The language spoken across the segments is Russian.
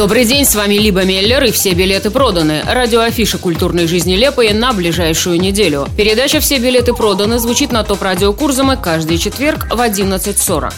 Добрый день, с вами Либа Меллер, и все билеты проданы. Радиоафиша культурной жизни Лепои на ближайшую неделю. Передача «Все билеты проданы» звучит на ТОП-радио Курзамы каждый четверг в 11:40.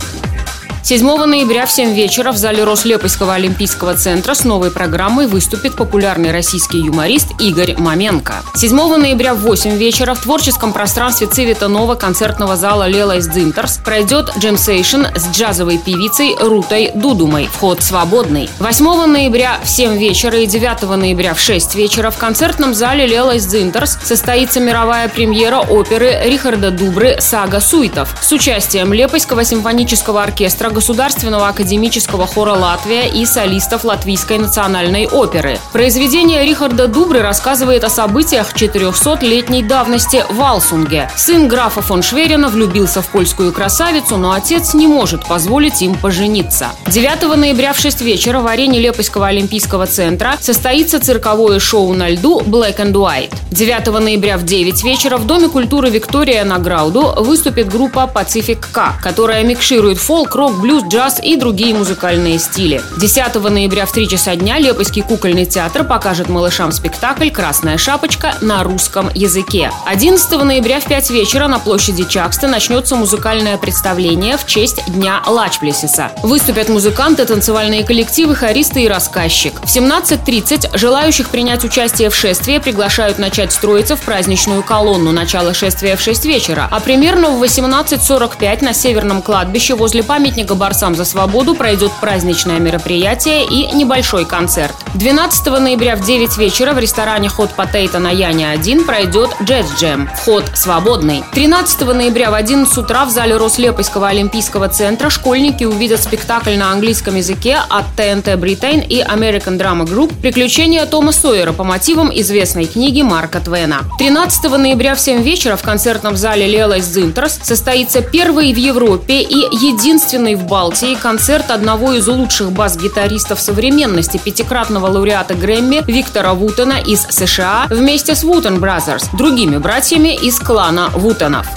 7 ноября в 7 вечера в зале Рослепойского олимпийского центра с новой программой выступит популярный российский юморист Игорь Маменко. 7 ноября в 8 вечера в творческом пространстве Цивита Нова концертного зала Лелайс Дзинтерс пройдет джемсейшн с джазовой певицей Рутой Дудумой. Вход свободный. 8 ноября в 7 вечера и 9 ноября в 6 вечера в концертном зале Лелайс Дзинтерс состоится мировая премьера оперы Рихарда Дубры «Сага Суитов» с участием Лепойского симфонического оркестра, Государственного академического хора «Латвия» и солистов Латвийской национальной оперы. Произведение Рихарда Дубры рассказывает о событиях 400-летней давности в Алсунге. Сын графа фон Шверина влюбился в польскую красавицу, но отец не может позволить им пожениться. 9 ноября в 6 вечера в арене Лепойского олимпийского центра состоится цирковое шоу на льду «Black and White». 9 ноября в 9 вечера в Доме культуры Виктория на Грауду выступит группа Pacific K, которая микширует фолк, рок, блюз, джаз и другие музыкальные стили. 10 ноября в 3 часа дня Лепойский кукольный театр покажет малышам спектакль «Красная шапочка» на русском языке. 11 ноября в 5 вечера на площади Чаксты начнется музыкальное представление в честь Дня Лачплесиса. Выступят музыканты, танцевальные коллективы, хористы и рассказчик. В 17:30 желающих принять участие в шествии приглашают начать строиться в праздничную колонну. Начало шествия в 6 вечера, а примерно в 18:45 на Северном кладбище возле памятника борцам за свободу пройдет праздничное мероприятие и небольшой концерт. 12 ноября в 9 вечера в ресторане Hot Potato на Яне 1 пройдет джаз-джем. Вход свободный. 13 ноября в 11 утра в зале Рослепойского олимпийского центра школьники увидят спектакль на английском языке от TNT Britain и American Drama Group «Приключения Тома Сойера» по мотивам известной книги Марка Твена. 13 ноября в 7 вечера в концертном зале Лелайс Дзинтерс состоится первый в Европе и единственный в Балтии концерт одного из лучших бас-гитаристов современности, пятикратного лауреата Грэмми Виктора Вутена из США вместе с Wooten Brothers, другими братьями из клана Вутенов.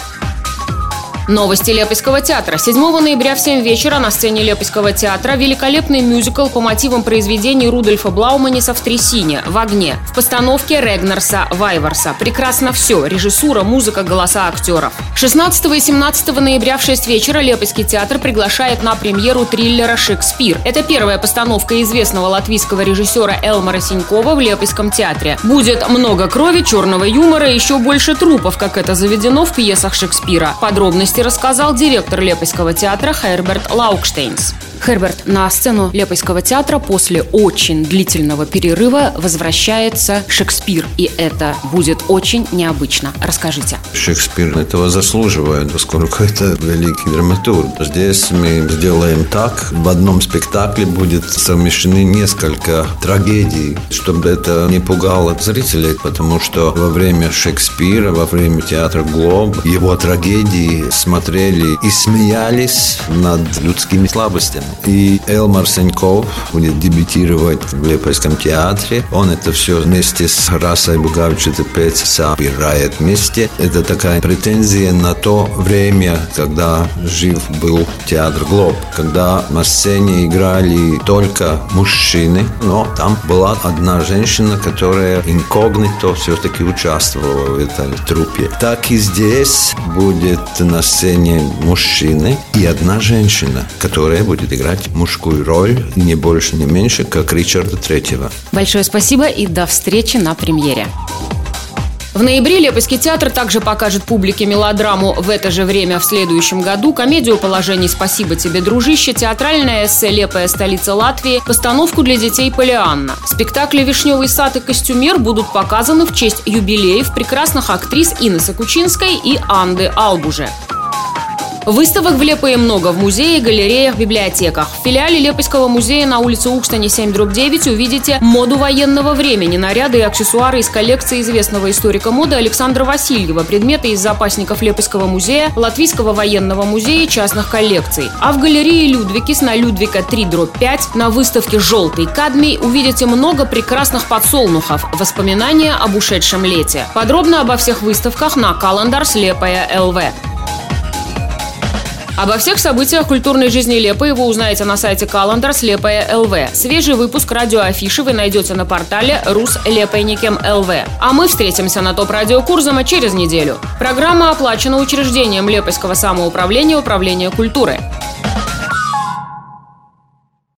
Новости Лепойского театра. 7 ноября в 7 вечера на сцене Лепойского театра великолепный мюзикл по мотивам произведений Рудольфа Блауманиса «В трясине», «В огне». В постановке Регнарса Вайварса. Прекрасно все. Режиссура, музыка, голоса актеров. 16 и 17 ноября в 6 вечера Лепойский театр приглашает на премьеру триллера «Шекспир». Это первая постановка известного латвийского режиссера Элмара Синькова в Лепойском театре. Будет много крови, черного юмора и еще больше трупов, как это заведено в пьесах Шекспира. Подробности рассказал директор Лепойского театра Херберт Лаукштейнс. Херберт, на сцену Лепойского театра после очень длительного перерыва возвращается Шекспир, и это будет очень необычно. Расскажите. Шекспир этого заслуживает, поскольку это великий драматург. Здесь мы сделаем так, в одном спектакле будет совмещены несколько трагедий, чтобы это не пугало зрителей, потому что во время Шекспира, во время театра Глоб, его трагедии смотрели и смеялись над людскими слабостями. И Элмар Синьков будет дебютировать в Лепойском театре. Он это все вместе с Расой Бугавчи-Тепец собирает вместе. Это такая претензия на то время, когда жив был театр Глоб, когда на сцене играли только мужчины, но там была одна женщина, которая инкогнито все-таки участвовала в этой труппе. Так и здесь будет на сцене мужчины и одна женщина, которая будет играть мужскую роль, не больше, не меньше, как Ричарда III. Большое спасибо и до встречи на премьере. В ноябре Лепойский театр также покажет публике мелодраму «В это же время в следующем году», комедию положений «Спасибо тебе, дружище», театральное эссе «Лепая столица Латвии», постановку для детей «Полианна». Спектакли «Вишневый сад» и «Костюмер» будут показаны в честь юбилеев прекрасных актрис Инессы Кучинской и Анды Албуже. Выставок в Лепое много в музее, галереях, библиотеках. В филиале Лепойского музея на улице Укштане 7/9 увидите моду военного времени, наряды и аксессуары из коллекции известного историка моды Александра Васильева, предметы из запасников Лепойского музея, Латвийского военного музея и частных коллекций. А в галерее Людвикис на Людвика 3/5 на выставке «Желтый кадмий» увидите много прекрасных подсолнухов, воспоминания об ушедшем лете. Подробно обо всех выставках на Календарс Лепая ЛВ. Обо всех событиях культурной жизни Лепои вы узнаете на сайте Календарс Лепоя ЛВ. Свежий выпуск радиоафиши вы найдете на портале Руслепойникем ЛВ. А мы встретимся на ТОП-радио Курзама через неделю. Программа оплачена учреждением Лепойского самоуправления Управления культуры.